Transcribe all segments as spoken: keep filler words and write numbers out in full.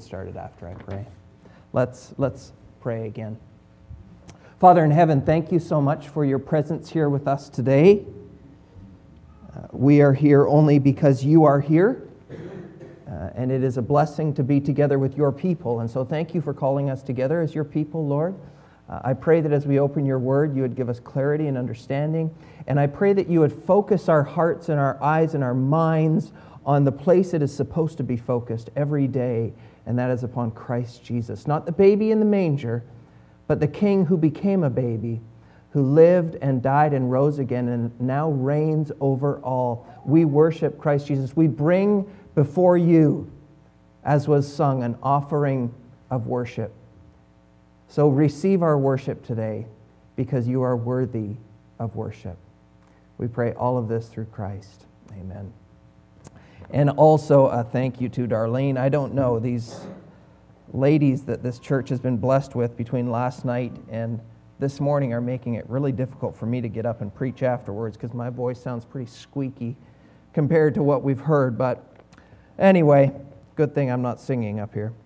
started after I pray. Let's, let's pray again. Father in heaven, thank you so much for your presence here with us today. Uh, we are here only because you are here, uh, and it is a blessing to be together with your people. And so thank you for calling us together as your people, Lord. Uh, I pray that as we open your word, you would give us clarity and understanding. And I pray that you would focus our hearts and our eyes and our minds on the place it is supposed to be focused every day, and that is upon Christ Jesus. Not the baby in the manger, but the King who became a baby, who lived and died and rose again and now reigns over all. We worship Christ Jesus. We bring before you, as was sung, an offering of worship. So receive our worship today, because you are worthy of worship. We pray all of this through Christ. Amen. And also a thank you to Darlene. I don't know, these ladies that this church has been blessed with between last night and this morning are making it really difficult for me to get up and preach afterwards, because my voice sounds pretty squeaky compared to what we've heard. But anyway, good thing I'm not singing up here.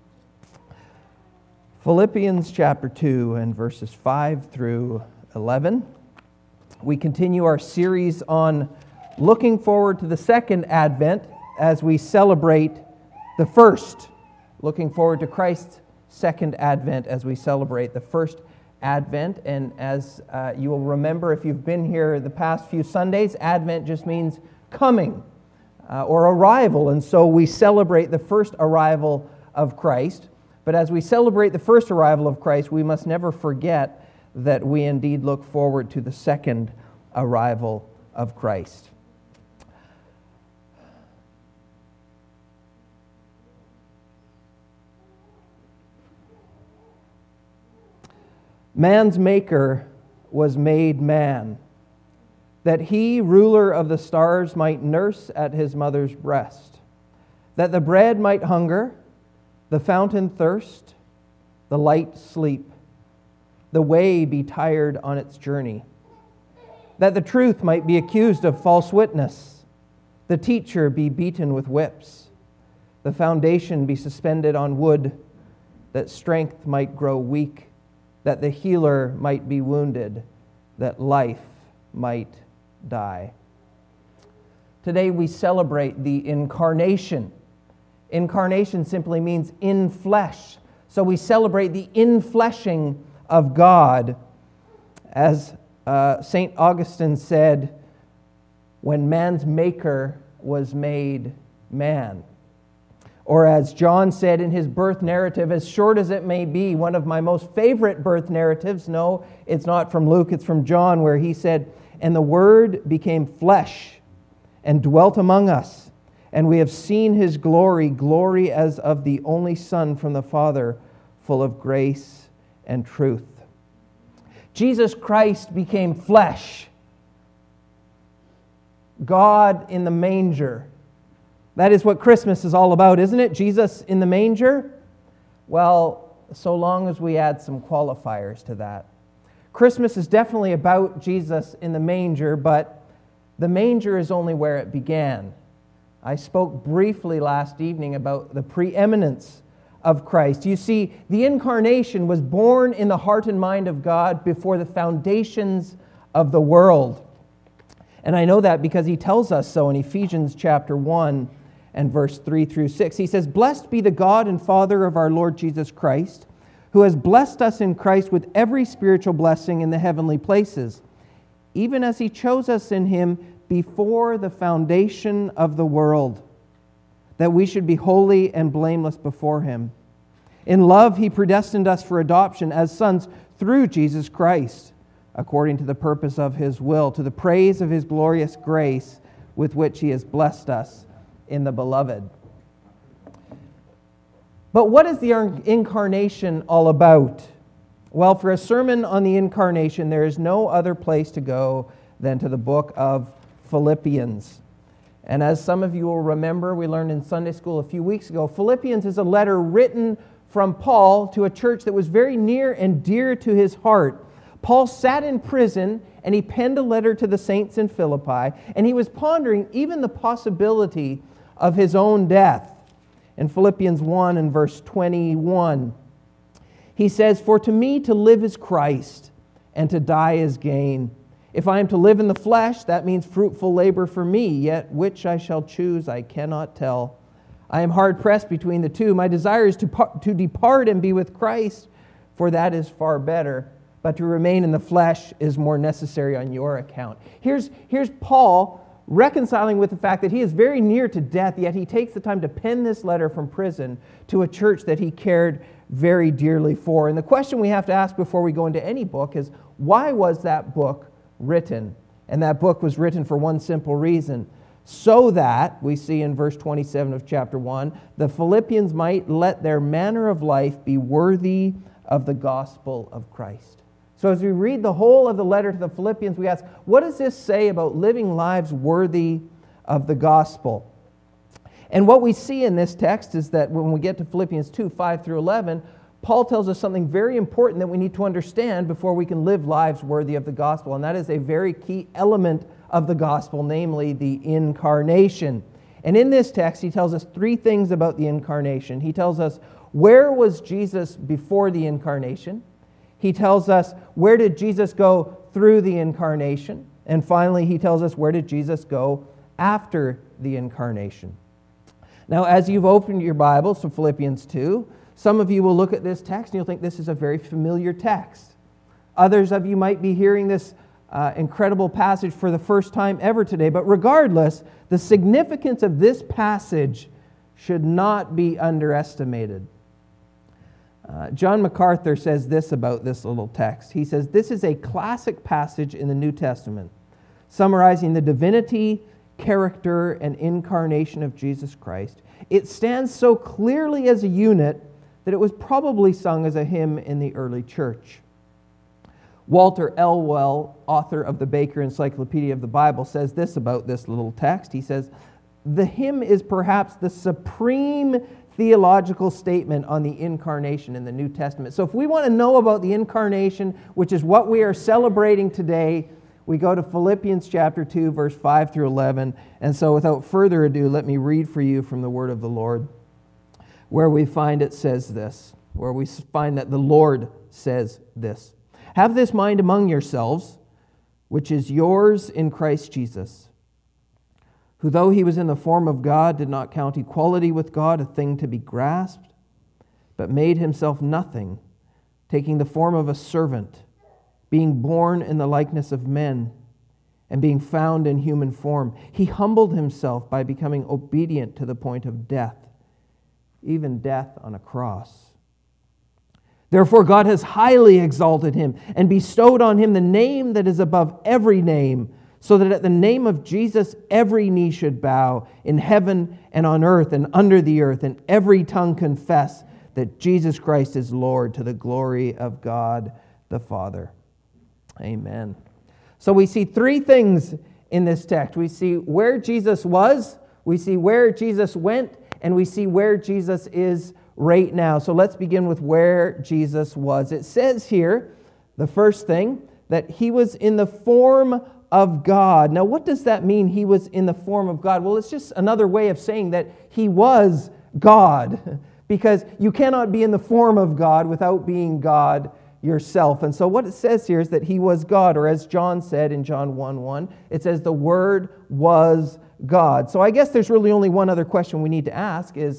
Philippians chapter two and verses five through eleven. We continue our series on looking forward to the second advent as we celebrate the first. Looking forward to Christ's second advent as we celebrate the first advent. And as uh, you will remember if you've been here the past few Sundays, advent just means coming uh, or arrival. And so we celebrate the first arrival of Christ. But as we celebrate the first arrival of Christ, we must never forget that we indeed look forward to the second arrival of Christ. Man's maker was made man, that he, ruler of the stars, might nurse at his mother's breast, that the bread might hunger, the fountain thirst, the light sleep, the way be tired on its journey, that the truth might be accused of false witness, the teacher be beaten with whips, the foundation be suspended on wood, that strength might grow weak, that the healer might be wounded, that life might die. Today we celebrate the incarnation. Incarnation simply means in flesh. So we celebrate the infleshing of God. As uh, Saint Augustine said, when man's maker was made man. Or as John said in his birth narrative, as short as it may be, one of my most favorite birth narratives, no, it's not from Luke, it's from John, where he said, "And the Word became flesh and dwelt among us, and we have seen his glory, glory as of the only Son from the Father, full of grace and truth." Jesus Christ became flesh. God in the manger. That is what Christmas is all about, isn't it? Jesus in the manger? Well, so long as we add some qualifiers to that. Christmas is definitely about Jesus in the manger, but the manger is only where it began. I spoke briefly last evening about the preeminence of Christ. You see, the incarnation was born in the heart and mind of God before the foundations of the world. And I know that because he tells us so in Ephesians chapter one and verse three through six. He says, "Blessed be the God and Father of our Lord Jesus Christ, who has blessed us in Christ with every spiritual blessing in the heavenly places, even as he chose us in him before the foundation of the world, that we should be holy and blameless before him. In love he predestined us for adoption as sons through Jesus Christ, according to the purpose of his will, to the praise of his glorious grace with which he has blessed us in the Beloved." But what is the incarnation all about? Well, for a sermon on the incarnation, there is no other place to go than to the book of Philippians. And as some of you will remember, we learned in Sunday school a few weeks ago, Philippians is a letter written from Paul to a church that was very near and dear to his heart. Paul sat in prison and he penned a letter to the saints in Philippi, and he was pondering even the possibility of his own death. in Philippians one and verse twenty-one. He says, "For to me to live is Christ, and to die is gain. If I am to live in the flesh, that means fruitful labor for me, yet which I shall choose I cannot tell. I am hard-pressed between the two. My desire is to, par- to depart and be with Christ, for that is far better. But to remain in the flesh is more necessary on your account." Here's, here's Paul reconciling with the fact that he is very near to death, yet he takes the time to pen this letter from prison to a church that he cared very dearly for. And the question we have to ask before we go into any book is, why was that book written? And that book was written for one simple reason: so that, we see in verse twenty-seven of chapter one, the Philippians might let their manner of life be worthy of the gospel of Christ. So as we read the whole of the letter to the Philippians, we ask, what does this say about living lives worthy of the gospel? And what we see in this text is that when we get to Philippians two, five through eleven, Paul tells us something very important that we need to understand before we can live lives worthy of the gospel, and that is a very key element of the gospel, namely the incarnation. And in this text, he tells us three things about the incarnation. He tells us, where was Jesus before the incarnation? He tells us, where did Jesus go through the incarnation? And finally, he tells us, where did Jesus go after the incarnation? Now, as you've opened your Bibles to Philippians two, some of you will look at this text and you'll think this is a very familiar text. Others of you might be hearing this uh, incredible passage for the first time ever today. But regardless, the significance of this passage should not be underestimated. Uh, John MacArthur says this about this little text. He says, "This is a classic passage in the New Testament, summarizing the divinity, character, and incarnation of Jesus Christ. It stands so clearly as a unit that it was probably sung as a hymn in the early church." Walter Elwell, author of the Baker Encyclopedia of the Bible, says this about this little text. He says, "The hymn is perhaps the supreme theological statement on the incarnation in the New Testament." So if we want to know about the incarnation, which is what we are celebrating today, we go to Philippians chapter two, verse five through eleven. And so without further ado, let me read for you from the word of the Lord, where we find it says this, where we find that the Lord says this: "Have this mind among yourselves, which is yours in Christ Jesus, who though he was in the form of God, did not count equality with God a thing to be grasped, but made himself nothing, taking the form of a servant, being born in the likeness of men, and being found in human form. He humbled himself by becoming obedient to the point of death, even death on a cross. Therefore God has highly exalted him and bestowed on him the name that is above every name, so that at the name of Jesus every knee should bow, in heaven and on earth and under the earth, and every tongue confess that Jesus Christ is Lord, to the glory of God the Father." Amen. So we see three things in this text. We see where Jesus was, we see where Jesus went, and we see where Jesus is right now. So let's begin with where Jesus was. It says here, the first thing, that he was in the form of God. Now, what does that mean, he was in the form of God? Well, it's just another way of saying that he was God, because you cannot be in the form of God without being God yourself. And so what it says here is that he was God, or as John said in John one one, it says the Word was God. So I guess there's really only one other question we need to ask is,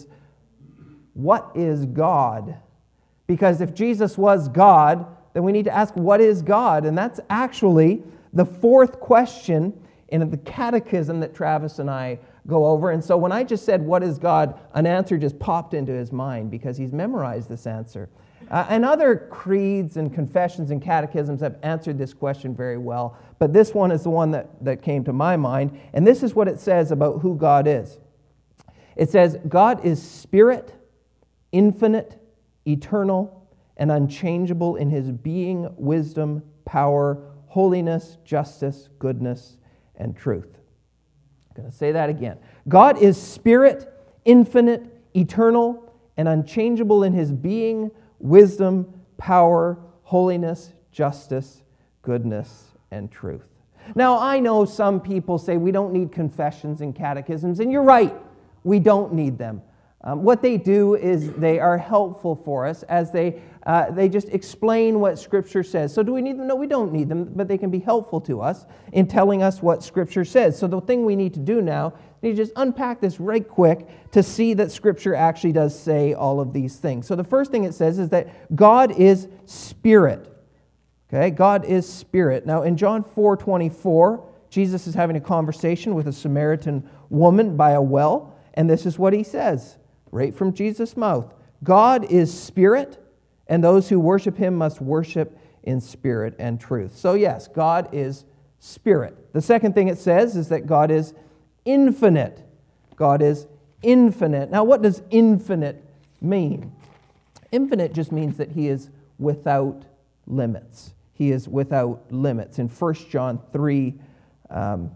what is God? Because if Jesus was God, then we need to ask, what is God? And that's actually the fourth question in the catechism that Travis and I go over. And so when I just said, what is God? An answer just popped into his mind because he's memorized this answer. Uh, and other creeds and confessions and catechisms have answered this question very well. But this one is the one that, that came to my mind. And this is what it says about who God is. It says, God is spirit, infinite, eternal, and unchangeable in his being, wisdom, power, holiness, justice, goodness, and truth. I'm going to say that again. God is spirit, infinite, eternal, and unchangeable in his being, wisdom, power, holiness, justice, goodness, and truth. Now, I know some people say we don't need confessions and catechisms, and you're right, we don't need them. Um, what they do is they are helpful for us as they uh, they just explain what Scripture says. So do we need them? No, we don't need them, but they can be helpful to us in telling us what Scripture says. So the thing we need to do now, we need to just unpack this right quick to see that Scripture actually does say all of these things. So the first thing it says is that God is Spirit. Okay, God is Spirit. Now in John four twenty-four, Jesus is having a conversation with a Samaritan woman by a well, and this is what he says, right from Jesus' mouth. God is Spirit, and those who worship Him must worship in spirit and truth. So yes, God is Spirit. The second thing it says is that God is infinite. God is infinite. Now what does infinite mean? Infinite just means that He is without limits. He is without limits. In First John three, um,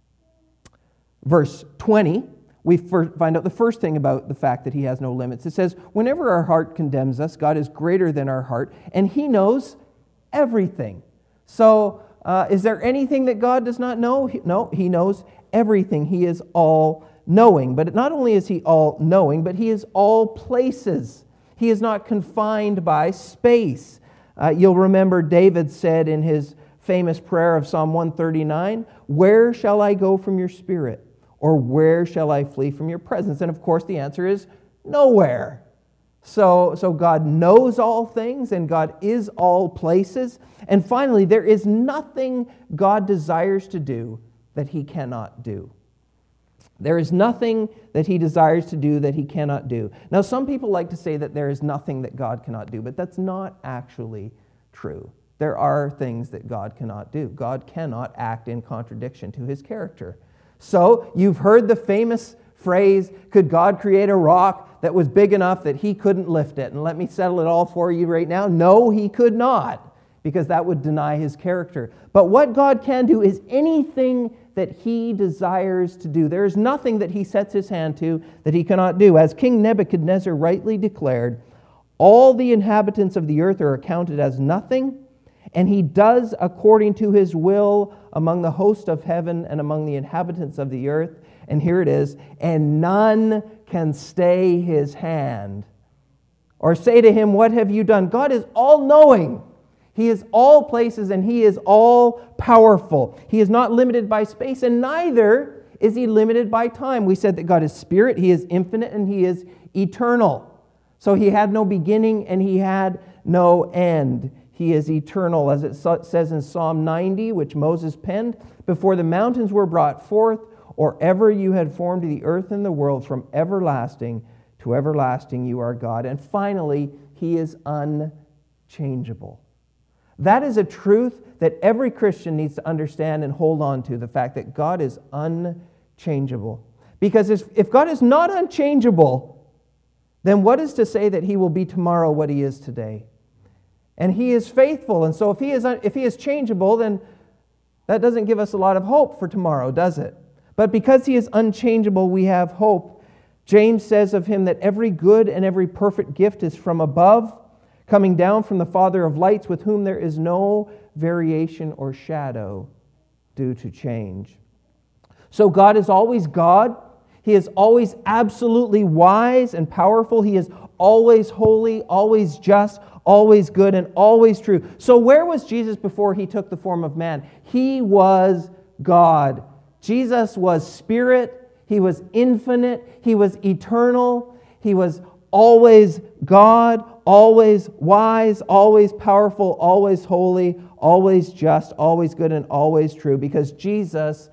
verse twenty, we find out the first thing about the fact that He has no limits. It says, whenever our heart condemns us, God is greater than our heart, and He knows everything. So, uh, is there anything that God does not know? No, He knows everything. He is all-knowing. But not only is He all-knowing, but He is all places. He is not confined by space. Uh, you'll remember David said in his famous prayer of Psalm one thirty-nine, where shall I go from your Spirit? Or where shall I flee from your presence? And of course the answer is nowhere. So, so God knows all things and God is all places. And finally, there is nothing God desires to do that He cannot do. There is nothing that He desires to do that He cannot do. Now, some people like to say that there is nothing that God cannot do, but that's not actually true. There are things that God cannot do. God cannot act in contradiction to His character. So, you've heard the famous phrase, could God create a rock that was big enough that He couldn't lift it? And let me settle it all for you right now. No, He could not, because that would deny His character. But what God can do is anything that He desires to do. There is nothing that He sets His hand to that He cannot do. As King Nebuchadnezzar rightly declared, all the inhabitants of the earth are accounted as nothing, and He does according to His will among the host of heaven and among the inhabitants of the earth. And here it is, and none can stay His hand or say to Him, what have you done? God is all-knowing. He is all places and He is all-powerful. He is not limited by space, and neither is He limited by time. We said that God is Spirit, He is infinite, and He is eternal. So He had no beginning and He had no end. He is eternal, as it says in Psalm ninety, which Moses penned, before the mountains were brought forth, or ever you had formed the earth and the world, from everlasting to everlasting you are God. And finally, He is unchangeable. That is a truth that every Christian needs to understand and hold on to, the fact that God is unchangeable. Because if God is not unchangeable, then what is to say that He will be tomorrow what He is today? And He is faithful, and so if He is if He is changeable, then that doesn't give us a lot of hope for tomorrow, does it? But because He is unchangeable, we have hope. James says of Him that every good and every perfect gift is from above, coming down from the Father of lights, with whom there is no variation or shadow due to change. So God is always God. He is always absolutely wise and powerful. He is always holy, always just, always good, and always true. So where was Jesus before He took the form of man? He was God. Jesus was Spirit. He was infinite. He was eternal. He was always God, always wise, always powerful, always holy, always just, always good, and always true, because Jesus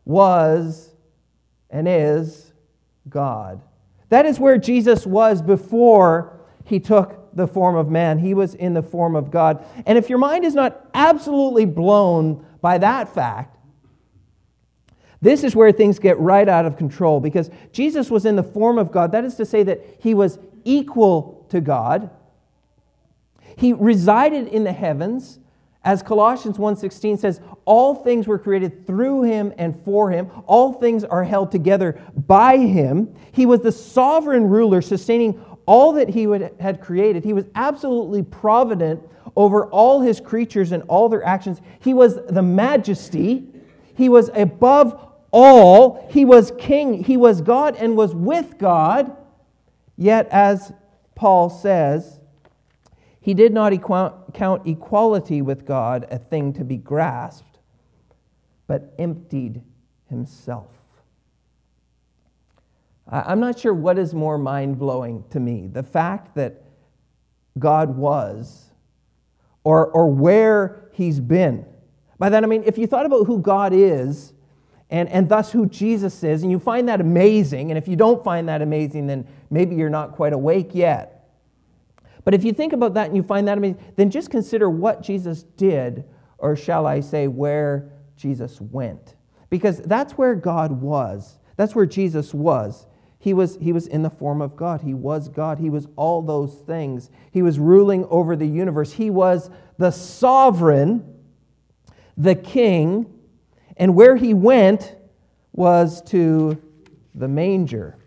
was and is God. That is where Jesus was before He took the form of man. He was in the form of God. And if your mind is not absolutely blown by that fact, this is where things get right out of control, because Jesus was in the form of God. That is to say that He was equal to God. He resided in the heavens. As Colossians one sixteen says, all things were created through Him and for Him. All things are held together by Him. He was the sovereign ruler sustaining all that He had created. He was absolutely provident over all His creatures and all their actions. He was the majesty. He was above all. He was king. He was God and was with God. Yet, as Paul says, he did not equa- count equality with God a thing to be grasped, but emptied himself. I'm not sure what is more mind-blowing to me, the fact that God was, or, or where he's been. By that I mean, if you thought about who God is, and, and thus who Jesus is, and you find that amazing, and if you don't find that amazing, then maybe you're not quite awake yet. But if you think about that and you find that amazing, then just consider what Jesus did, or shall I say, where Jesus went. Because that's where God was. That's where Jesus was. He was, he was in the form of God. He was God. He was all those things. He was ruling over the universe. He was the sovereign, the king, and where he went was to the manger.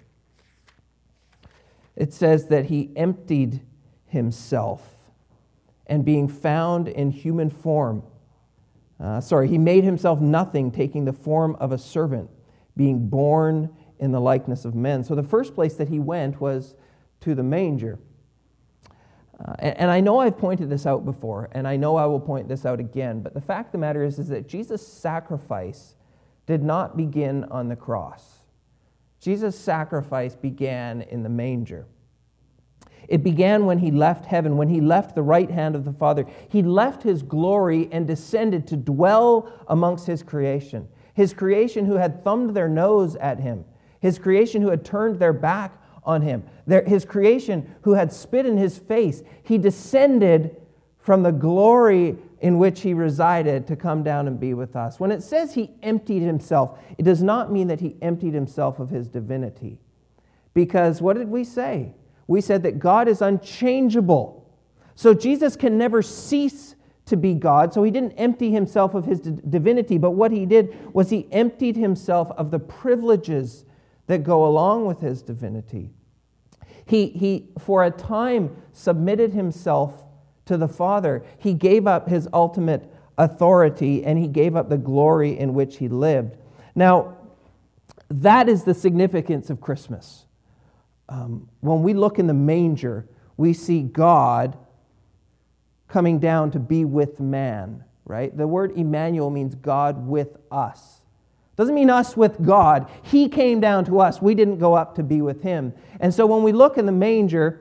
It says that he emptied himself, and being found in human form, uh, sorry, he made himself nothing, taking the form of a servant, being born in the likeness of men. So the first place that he went was to the manger. Uh, and, and I know I've pointed this out before, and I know I will point this out again, but the fact of the matter is, is that Jesus' sacrifice did not begin on the cross. Jesus' sacrifice began in the manger. It began when he left heaven, when he left the right hand of the Father. He left his glory and descended to dwell amongst his creation. His creation who had thumbed their nose at him. His creation who had turned their back on him. Their, his creation who had spit in his face. He descended from the glory in which he resided to come down and be with us. When it says he emptied himself, it does not mean that he emptied himself of his divinity. Because what did we say? We said that God is unchangeable. So Jesus can never cease to be God. So he didn't empty himself of his d- divinity, but what he did was he emptied himself of the privileges that go along with his divinity. He, he, for a time, submitted himself to the Father. He gave up his ultimate authority, and he gave up the glory in which he lived. Now, that is the significance of Christmas. Um, when we look in the manger, we see God coming down to be with man, right? The word Emmanuel means God with us. Doesn't mean us with God. He came down to us. We didn't go up to be with him. And so when we look in the manger,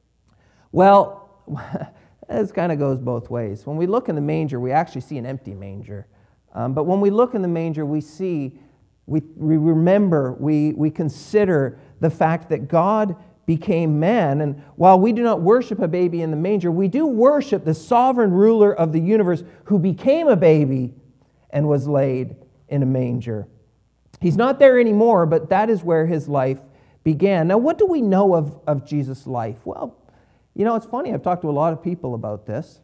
well, this kind of goes both ways. When we look in the manger, we actually see an empty manger. Um, but when we look in the manger, we see, we, we remember, we, we consider the fact that God became man. And while we do not worship a baby in the manger, we do worship the sovereign ruler of the universe who became a baby and was laid in a manger. He's not there anymore, but that is where his life began. Now, what do we know of, of Jesus' life? Well, you know, it's funny. I've talked to a lot of people about this.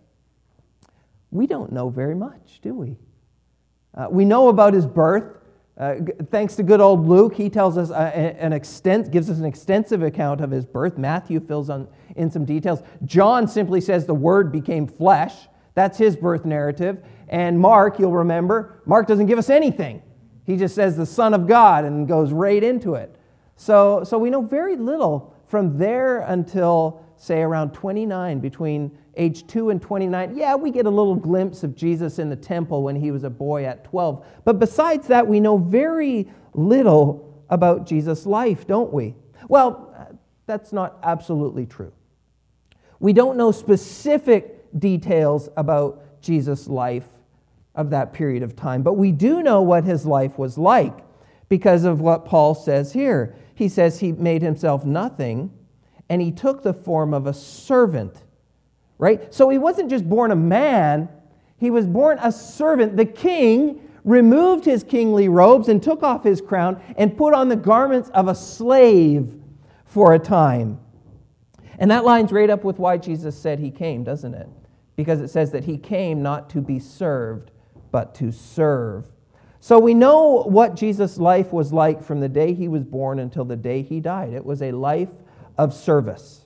We don't know very much, do we? Uh, we know about his birth. Uh, g- thanks to good old Luke, he tells us uh, an extent, gives us an extensive account of his birth. Matthew fills on, in some details. John simply says the Word became flesh. That's his birth narrative. And Mark, you'll remember, Mark doesn't give us anything. He just says the Son of God and goes right into it. So, so we know very little from there until, say, around twenty-nine, between age two and twenty-nine. Yeah, we get a little glimpse of Jesus in the temple when he was a boy at twelve. But besides that, we know very little about Jesus' life, don't we? Well, that's not absolutely true. We don't know specific details about Jesus' life of that period of time, but we do know what his life was like because of what Paul says here. He says he made himself nothing, and he took the form of a servant, right? So he wasn't just born a man, he was born a servant. The king removed his kingly robes and took off his crown and put on the garments of a slave for a time. And that lines right up with why Jesus said he came, doesn't it? Because it says that he came not to be served, but to serve. So we know what Jesus' life was like from the day he was born until the day he died. It was a life of service.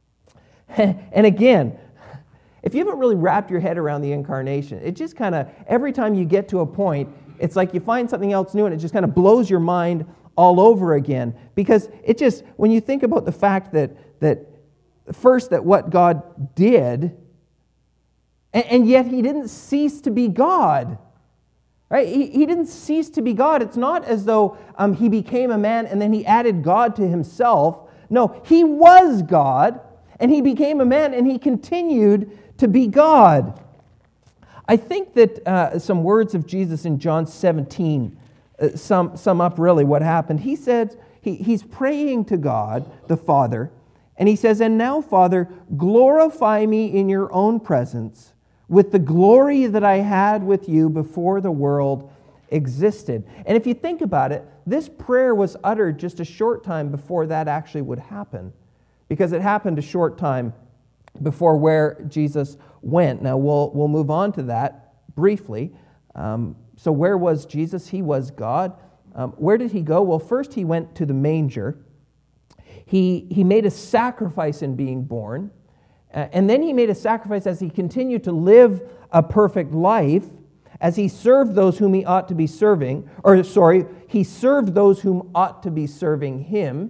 And again, if you haven't really wrapped your head around the incarnation, it just kind of, every time you get to a point, it's like you find something else new and it just kind of blows your mind all over again. Because it just, when you think about the fact that, that first, that what God did, and, and yet he didn't cease to be God. Right? He, he didn't cease to be God. It's not as though um, he became a man and then he added God to himself. No, he was God, and he became a man, and he continued to be God. I think that uh, some words of Jesus in John seventeen uh, sum, sum up really what happened. He said, he, he's praying to God, the Father, and he says, "And now, Father, glorify me in your own presence, with the glory that I had with you before the world existed." And if you think about it, this prayer was uttered just a short time before that actually would happen, because it happened a short time before where Jesus went. Now, we'll, we'll move on to that briefly. Um, so where was Jesus? He was God. Um, where did he go? Well, first he went to the manger. He, he made a sacrifice in being born. Uh, and then he made a sacrifice as he continued to live a perfect life, as he served those whom he ought to be serving, or sorry, he served those whom ought to be serving him.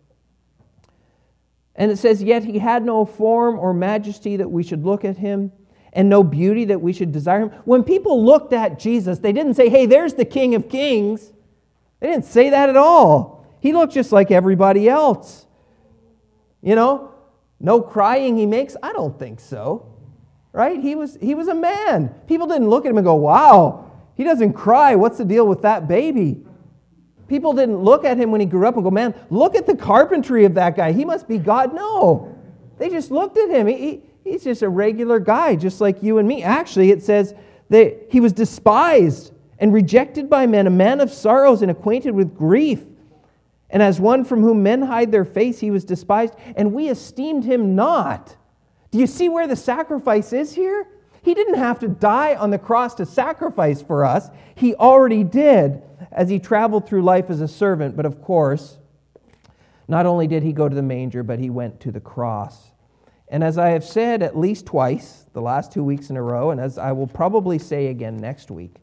And it says, "Yet he had no form or majesty that we should look at him, and no beauty that we should desire him." When people looked at Jesus, they didn't say, "Hey, there's the King of Kings." They didn't say that at all. He looked just like everybody else. You know, no crying he makes? I don't think so. Right? He was, he was a man. People didn't look at him and go, "Wow, he doesn't cry. What's the deal with that baby?" People didn't look at him when he grew up and go, "Man, look at the carpentry of that guy. He must be God." No. They just looked at him. He, he, he's just a regular guy, just like you and me. Actually, it says that he was despised and rejected by men, a man of sorrows and acquainted with grief. And as one from whom men hide their face, he was despised, and we esteemed him not. Do you see where the sacrifice is here? He didn't have to die on the cross to sacrifice for us. He already did as he traveled through life as a servant. But of course, not only did he go to the manger, but he went to the cross. And as I have said at least twice, the last two weeks in a row, and as I will probably say again next week,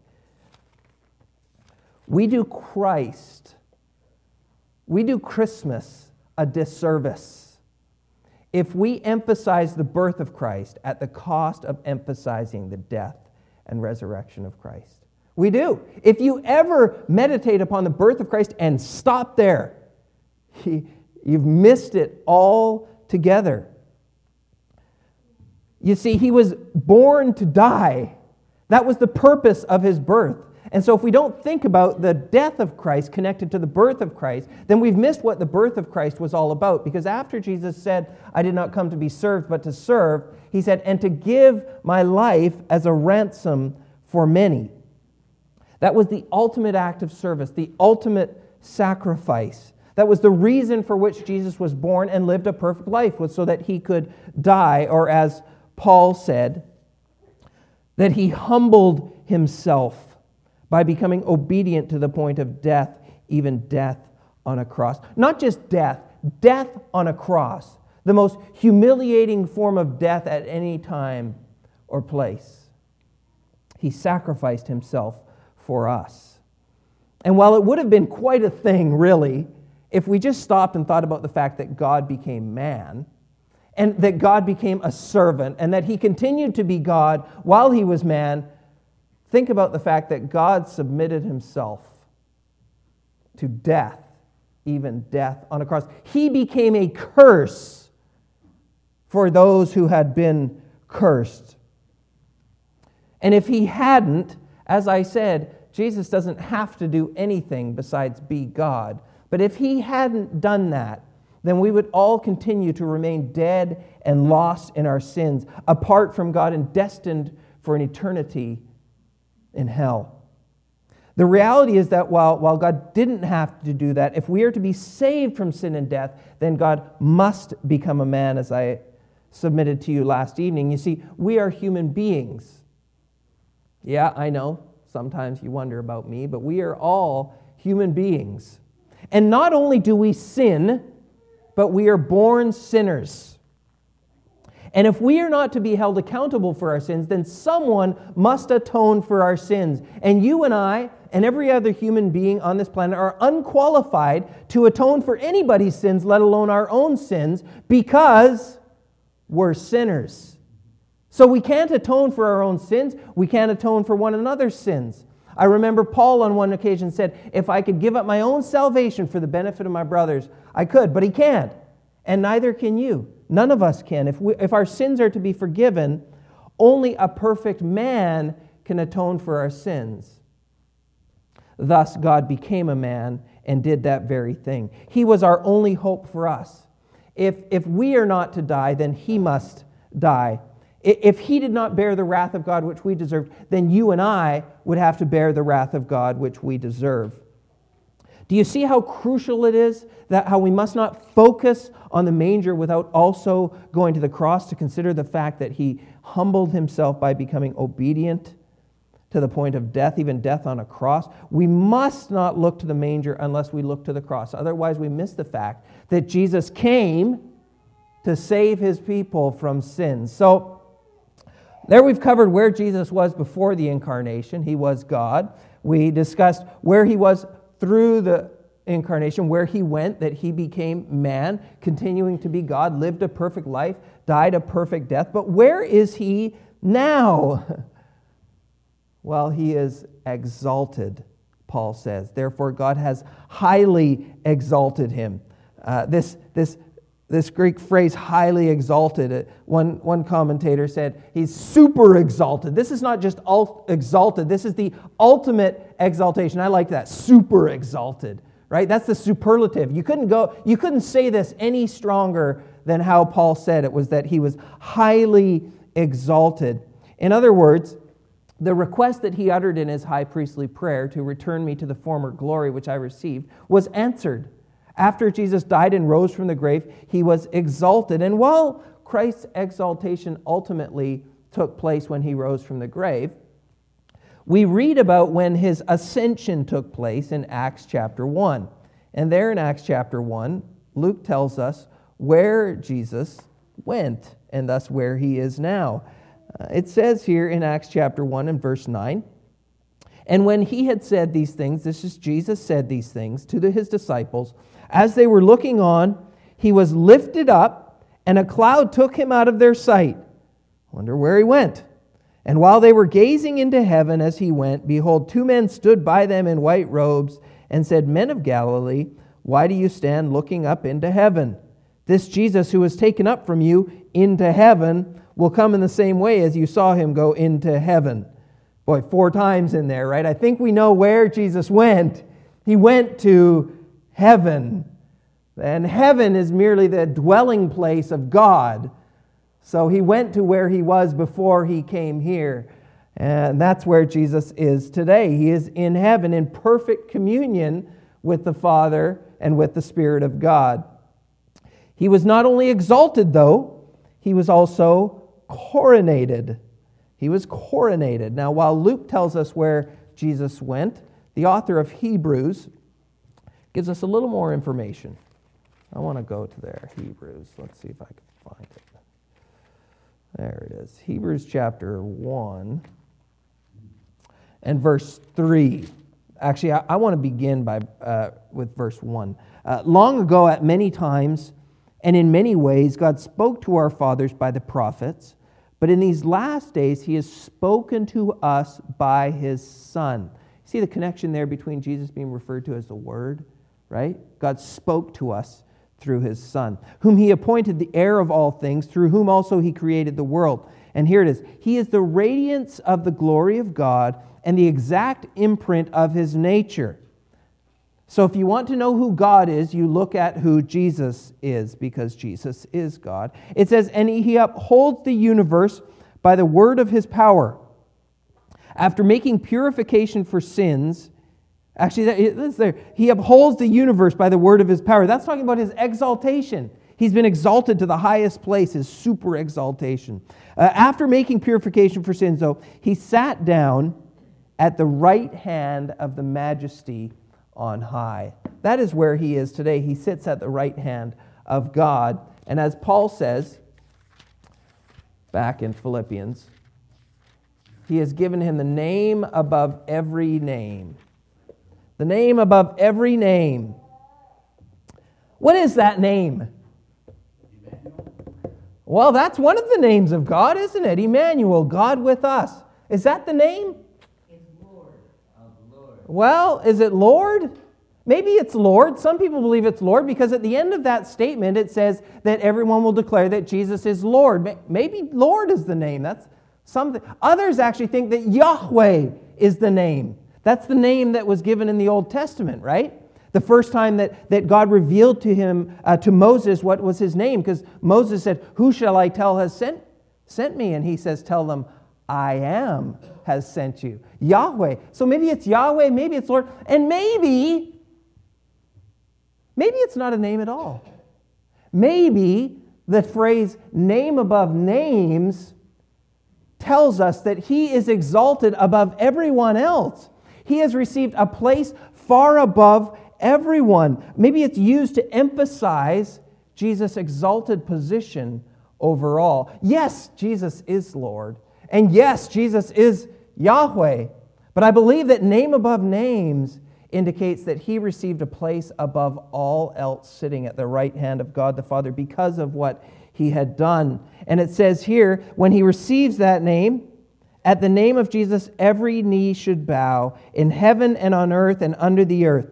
we do Christ, we do Christmas a disservice if we emphasize the birth of Christ at the cost of emphasizing the death and resurrection of Christ. We do. If you ever meditate upon the birth of Christ and stop there, you've missed it all together. You see, he was born to die. That was the purpose of his birth. And so if we don't think about the death of Christ connected to the birth of Christ, then we've missed what the birth of Christ was all about. Because after Jesus said, "I did not come to be served, but to serve," he said, "and to give my life as a ransom for many." That was the ultimate act of service, the ultimate sacrifice. That was the reason for which Jesus was born and lived a perfect life, was so that he could die, or as Paul said, that he humbled himself by becoming obedient to the point of death, even death on a cross. Not just death, death on a cross. The most humiliating form of death at any time or place. He sacrificed himself for us. And while it would have been quite a thing, really, if we just stopped and thought about the fact that God became man, and that God became a servant, and that he continued to be God while he was man, think about the fact that God submitted himself to death, even death on a cross. He became a curse for those who had been cursed. And if he hadn't, as I said, Jesus doesn't have to do anything besides be God. But if he hadn't done that, then we would all continue to remain dead and lost in our sins, apart from God and destined for an eternity in hell. The reality is that while, while God didn't have to do that, if we are to be saved from sin and death, then God must become a man, as I submitted to you last evening. You see, we are human beings. Yeah, I know, sometimes you wonder about me, but we are all human beings. And not only do we sin, but we are born sinners. And if we are not to be held accountable for our sins, then someone must atone for our sins. And you and I and every other human being on this planet are unqualified to atone for anybody's sins, let alone our own sins, because we're sinners. So we can't atone for our own sins. We can't atone for one another's sins. I remember Paul on one occasion said, if I could give up my own salvation for the benefit of my brothers, I could, but he can't. And neither can you. None of us can. If we, if our sins are to be forgiven, only a perfect man can atone for our sins. Thus, God became a man and did that very thing. He was our only hope for us. If, if we are not to die, then he must die. If he did not bear the wrath of God which we deserved, then you and I would have to bear the wrath of God which we deserve. Do you see how crucial it is that how we must not focus on the manger without also going to the cross to consider the fact that he humbled himself by becoming obedient to the point of death, even death on a cross? We must not look to the manger unless we look to the cross. Otherwise, we miss the fact that Jesus came to save his people from sin. So, there we've covered where Jesus was before the incarnation. He was God. We discussed where he was through the incarnation, where he went, that he became man, continuing to be God, lived a perfect life, died a perfect death. But where is he now? Well, he is exalted, Paul says. Therefore, God has highly exalted him. Uh, this, this This Greek phrase, highly exalted, one, one commentator said, he's super exalted. This is not just alt- exalted, this is the ultimate exaltation. I like that, super exalted, right? That's the superlative. You couldn't go, you couldn't say this any stronger than how Paul said it, was that he was highly exalted. In other words, the request that he uttered in his high priestly prayer to return me to the former glory which I received was answered. After Jesus died and rose from the grave, he was exalted. And while Christ's exaltation ultimately took place when he rose from the grave, we read about when his ascension took place in Acts chapter one. And there in Acts chapter one, Luke tells us where Jesus went, and thus where he is now. Uh, it says here in Acts chapter one and verse nine, and when he had said these things, this is Jesus said these things to the, his disciples, as they were looking on, he was lifted up, and a cloud took him out of their sight. Wonder where he went. And while they were gazing into heaven as he went, behold, two men stood by them in white robes and said, Men of Galilee, why do you stand looking up into heaven? This Jesus who was taken up from you into heaven will come in the same way as you saw him go into heaven. Boy, four times in there, right? I think we know where Jesus went. He went to heaven. And heaven is merely the dwelling place of God. So he went to where he was before he came here. And that's where Jesus is today. He is in heaven in perfect communion with the Father and with the Spirit of God. He was not only exalted, though, he was also coronated. He was coronated. Now, while Luke tells us where Jesus went, the author of Hebrews gives us a little more information. I want to go to there, Hebrews. Let's see if I can find it. There it is. Hebrews chapter one and verse three. Actually, I, I want to begin by uh, with verse one. Uh, Long ago, at many times and in many ways, God spoke to our fathers by the prophets, but in these last days, he has spoken to us by his Son. See the connection there between Jesus being referred to as the Word, right? God spoke to us through his Son, whom he appointed the heir of all things, through whom also he created the world. And here it is. He is the radiance of the glory of God and the exact imprint of his nature. So if you want to know who God is, you look at who Jesus is, because Jesus is God. It says, and he upholds the universe by the word of his power. After making purification for sins, actually, that's there. He upholds the universe by the word of his power. That's talking about his exaltation. He's been exalted to the highest place, his super exaltation. Uh, after making purification for sins, though, he sat down at the right hand of the majesty on high. That is where he is today. He sits at the right hand of God. And as Paul says, back in Philippians. He has given him the name above every name. The name above every name. What is that name? Well, that's one of the names of God, isn't it? Emmanuel, God with us. Is that the name? It's Lord. Lord. Well, is it Lord? Maybe it's Lord. Some people believe it's Lord because at the end of that statement it says that everyone will declare that Jesus is Lord. Maybe Lord is the name. That's something. Others actually think that Yahweh is the name. That's the name that was given in the Old Testament, right? The first time that, that God revealed to him, uh, to Moses, what was his name. Because Moses said, who shall I tell has sent, sent me? And he says, tell them, I am has sent you. Yahweh. So maybe it's Yahweh, maybe it's Lord. And maybe, maybe it's not a name at all. Maybe the phrase name above names tells us that he is exalted above everyone else. He has received a place far above everyone. Maybe it's used to emphasize Jesus' exalted position overall. Yes, Jesus is Lord. And yes, Jesus is Yahweh. But I believe that name above names indicates that he received a place above all else, sitting at the right hand of God the Father because of what he had done. And it says here, when he receives that name, at the name of Jesus, every knee should bow in heaven and on earth and under the earth,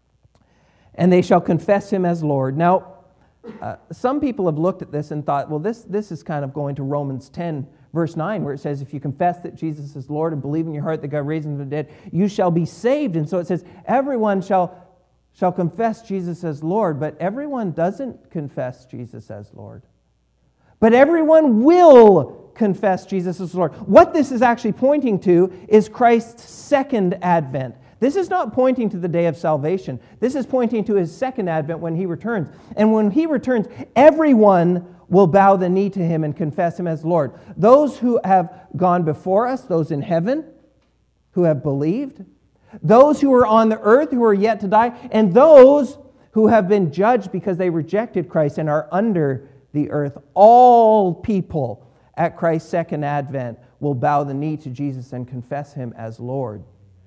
and they shall confess him as Lord. Now, uh, some people have looked at this and thought, well, this, this is kind of going to Romans ten, verse nine, where it says, if you confess that Jesus is Lord and believe in your heart that God raised him from the dead, you shall be saved. And so it says, everyone shall, shall confess Jesus as Lord, but everyone doesn't confess Jesus as Lord. But everyone will confess Jesus as Lord. What this is actually pointing to is Christ's second advent. This is not pointing to the day of salvation. This is pointing to his second advent when he returns. And when he returns, everyone will bow the knee to him and confess him as Lord. Those who have gone before us, those in heaven who have believed, those who are on the earth who are yet to die, and those who have been judged because they rejected Christ and are under the earth. All people at Christ's second advent will bow the knee to Jesus and confess him as Lord.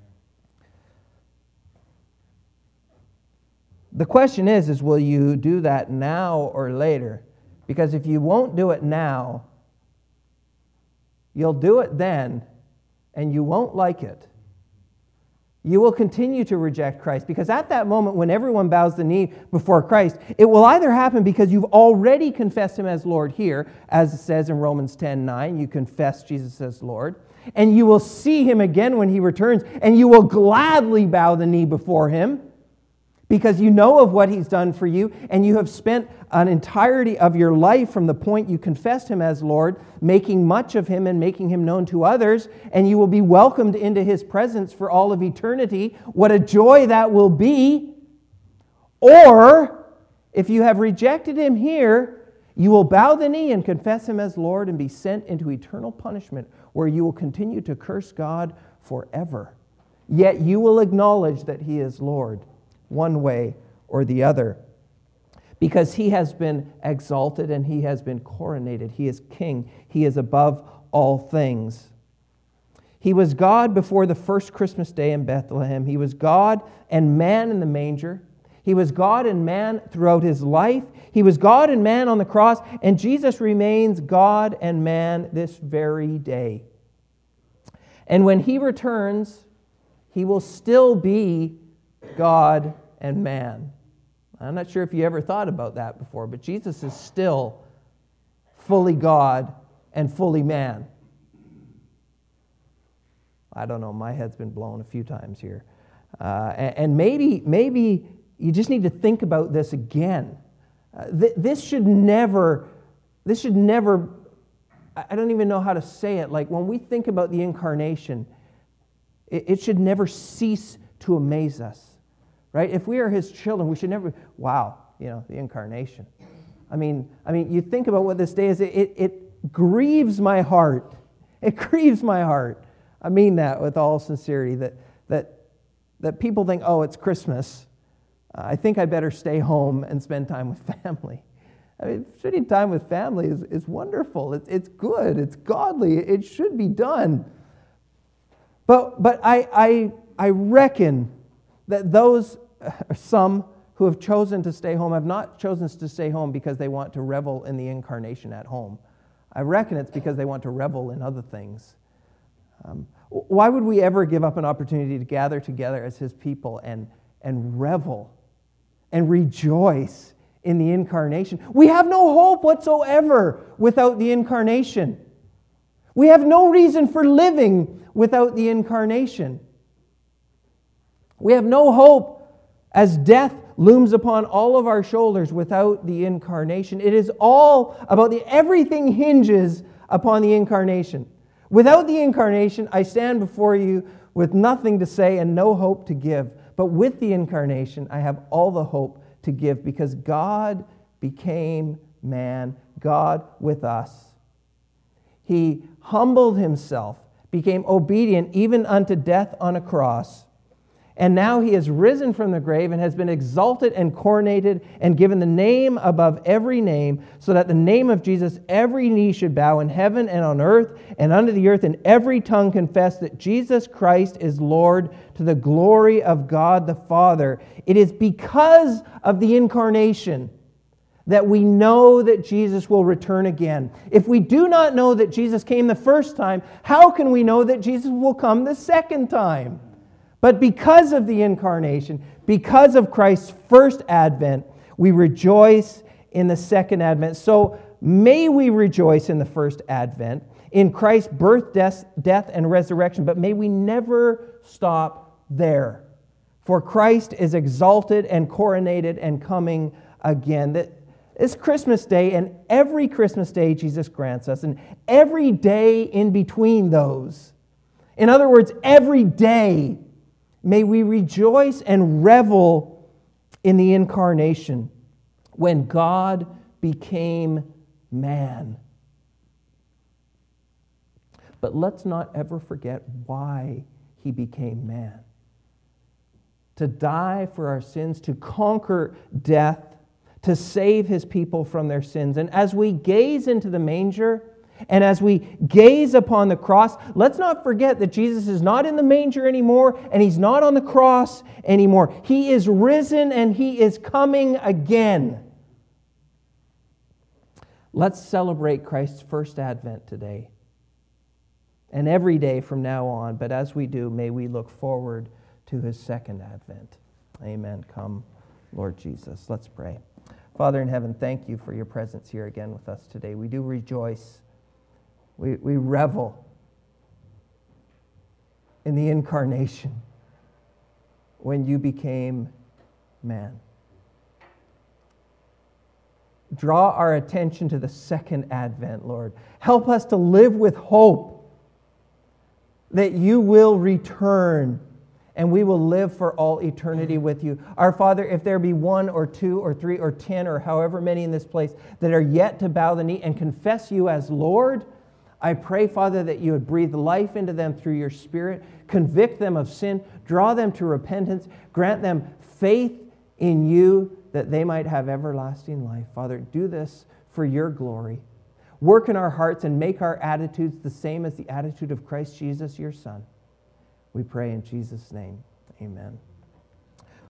The question is, is will you do that now or later? Because if you won't do it now, you'll do it then, and you won't like it. You will continue to reject Christ, because at that moment when everyone bows the knee before Christ, it will either happen because you've already confessed him as Lord here, as it says in Romans ten nine, you confess Jesus as Lord, and you will see him again when he returns, and you will gladly bow the knee before him, because you know of what he's done for you, and you have spent an entirety of your life from the point you confessed him as Lord, making much of him and making him known to others, and you will be welcomed into his presence for all of eternity. What a joy that will be. Or, if you have rejected him here, you will bow the knee and confess him as Lord and be sent into eternal punishment, where you will continue to curse God forever. Yet you will acknowledge that he is Lord, one way or the other, because he has been exalted and he has been coronated. He is king. He is above all things. He was God before the first Christmas day in Bethlehem. He was God and man in the manger. He was God and man throughout his life. He was God and man on the cross, and Jesus remains God and man this very day. And when he returns, he will still be God and man. I'm not sure if you ever thought about that before, but Jesus is still fully God and fully man. I don't know, my head's been blown a few times here. Uh, and, and maybe, maybe you just need to think about this again. Uh, th- this should never, this should never, I don't even know how to say it. Like when we think about the incarnation, it, it should never cease to amaze us. Right? If we are his children, we should never, wow, you know, the incarnation. I mean, I mean, you think about what this day is, it, it, it grieves my heart. It grieves my heart. I mean that with all sincerity, that that that people think, oh, it's Christmas. Uh, I think I better stay home and spend time with family. I mean, spending time with family is, is wonderful. It's, it's good. It's godly. It should be done. But, but I, I, I reckon that those, some who have chosen to stay home, have not chosen to stay home because they want to revel in the incarnation at home. I reckon it's because they want to revel in other things. Um, why would we ever give up an opportunity to gather together as His people and, and revel and rejoice in the incarnation? We have no hope whatsoever without the incarnation. We have no reason for living without the incarnation. We have no hope as death looms upon all of our shoulders without the incarnation. It is all about the, everything hinges upon the incarnation. Without the incarnation, I stand before you with nothing to say and no hope to give. But with the incarnation, I have all the hope to give because God became man, God with us. He humbled Himself, became obedient even unto death on a cross. And now He has risen from the grave and has been exalted and coronated and given the name above every name, so that the name of Jesus every knee should bow in heaven and on earth and under the earth, and every tongue confess that Jesus Christ is Lord, to the glory of God the Father. It is because of the incarnation that we know that Jesus will return again. If we do not know that Jesus came the first time, how can we know that Jesus will come the second time? But because of the incarnation, because of Christ's first advent, we rejoice in the second advent. So may we rejoice in the first advent, in Christ's birth, death, death, and resurrection, but may we never stop there. For Christ is exalted and coronated and coming again. That This Christmas Day and every Christmas day Jesus grants us, and every day in between those. In other words, every day, may we rejoice and revel in the incarnation when God became man. But let's not ever forget why He became man. To die for our sins, to conquer death, to save His people from their sins. And as we gaze into the manger, and as we gaze upon the cross, let's not forget that Jesus is not in the manger anymore, and He's not on the cross anymore. He is risen and He is coming again. Let's celebrate Christ's first advent today and every day from now on. But as we do, may we look forward to His second advent. Amen. Come, Lord Jesus. Let's pray. Father in heaven, thank You for Your presence here again with us today. We do rejoice. We, we revel in the incarnation when You became man. Draw our attention to the second advent, Lord. Help us to live with hope that You will return and we will live for all eternity with You. Our Father, if there be one or two or three or ten or however many in this place that are yet to bow the knee and confess You as Lord, I pray, Father, that You would breathe life into them through Your Spirit, convict them of sin, draw them to repentance, grant them faith in You that they might have everlasting life. Father, do this for Your glory. Work in our hearts and make our attitudes the same as the attitude of Christ Jesus, Your Son. We pray in Jesus' name. Amen.